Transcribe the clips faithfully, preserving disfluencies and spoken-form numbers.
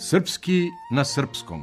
Srpski na srpskom.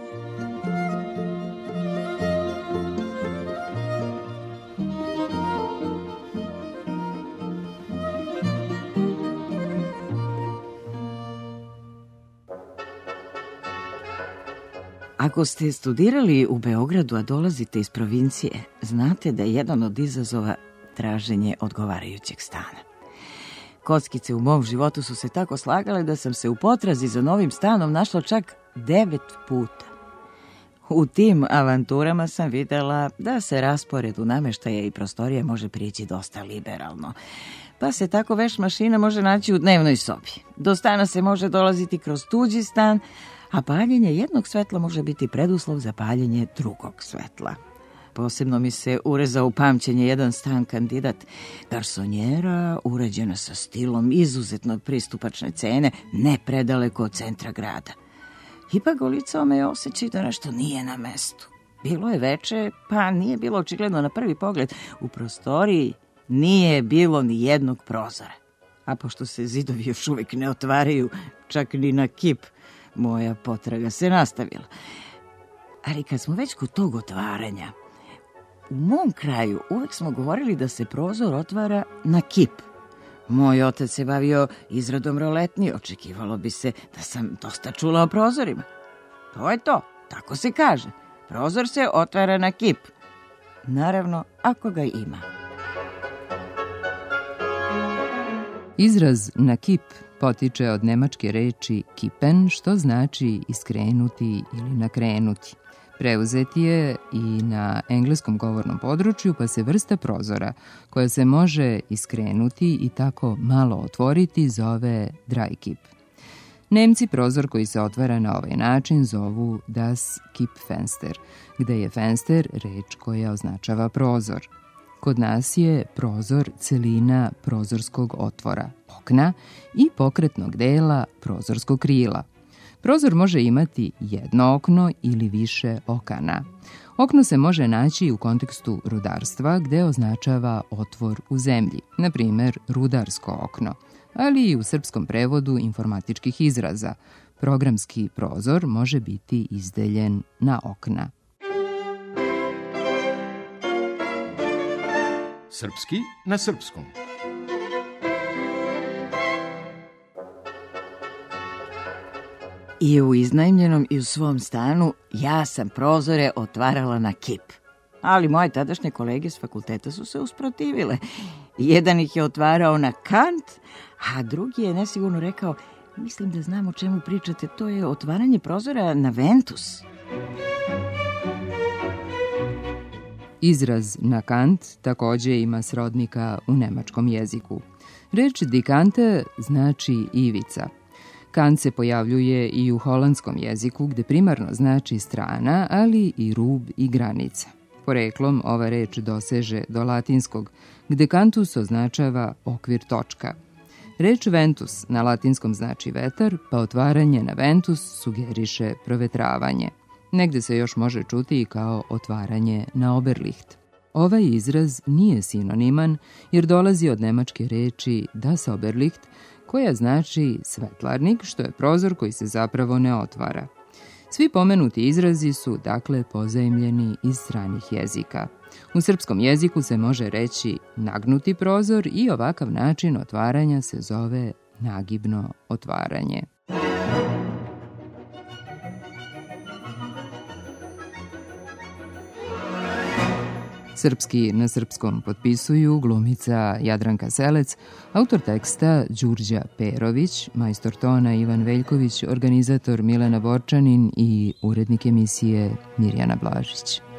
Ako ste studirali u Beogradu, a dolazite iz provincije, znate da je jedan od izazova traženje odgovarajućeg stana. Kockice u mom životu su se tako slagale da sam se u potrazi za novim stanom našla čak devet puta. U tim avanturama sam videla da se rasporedu nameštaja i prostorije može prići dosta liberalno. Pa se tako veš mašina može naći u dnevnoj sobi. Do stana se može dolaziti kroz tuđi stan, a paljenje jednog svetla može biti preduslov za paljenje drugog svetla. Posebno mi se urezao u pamćenje jedan stan kandidat, garsonjera uređena sa stilom izuzetno pristupačne cene, ne predaleko od centra grada. Ipak golicao me osjećaj da nešto nije na mestu. Bilo je veče, pa nije bilo očigledno na prvi pogled. U prostoriji nije bilo ni jednog prozora. A pošto se zidovi još uvijek ne otvaraju, čak ni na kip, moja potraga se nastavila. Ali kad smo već kod tog otvaranja, u mom kraju uvek smo govorili da se prozor otvara na kip. Moj otac se bavio izradom roletni, očekivalo bi se da sam dosta čula o prozorima. To je to, tako se kaže. Prozor se otvara na kip. Naravno, ako ga ima. Izraz na kip potiče od nemačke reči kippen, što znači iskrenuti ili nakrenuti. Preuzet je i na engleskom govornom području, pa se vrsta prozora koja se može iskrenuti i tako malo otvoriti zove dry kip. Nemci prozor koji se otvara na ovaj način zovu das Kippfenster, gde je fenster reč koja označava prozor. Kod nas je prozor celina prozorskog otvora, okna i pokretnog dela prozorskog krila. Prozor može imati jedno okno ili više okana. Okno se može naći u kontekstu rudarstva gde označava otvor u zemlji, na primer rudarsko okno, ali i u srpskom prevodu informatičkih izraza. Programski prozor može biti izdeljen na okna. Srpski na srpskom. I u iznajmljenom i u svom stanu ja sam prozore otvarala na kip. Ali moje tadašnje kolege s fakulteta su se usprotivile. Jedan ih je otvarao na kant, a drugi je nesigurno rekao, mislim da znam o čemu pričate, to je otvaranje prozora na ventus. Izraz na kant takođe ima srodnika u nemačkom jeziku. Reč die Kante znači ivica. Kant se pojavljuje i u holandskom jeziku gde primarno znači strana, ali i rub i granica. Poreklom ova reč doseže do latinskog, gde kantus označava okvir točka. Reč ventus na latinskom znači vetar, pa otvaranje na ventus sugeriše provetravanje. Negde se još može čuti i kao otvaranje na oberlicht. Ovaj izraz nije sinoniman jer dolazi od nemačke reči das Oberlicht, koja znači svetlarnik, što je prozor koji se zapravo ne otvara. Svi pomenuti izrazi su, dakle, pozajmljeni iz stranih jezika. U srpskom jeziku se može reći nagnuti prozor i ovakav način otvaranja se zove nagibno otvaranje. Srpski na srpskom potpisuju glumica Jadranka Selec, autor teksta Đurđa Perović, majstor tona Ivan Veljković, organizator Milena Borčanin i urednik emisije Mirjana Blažić.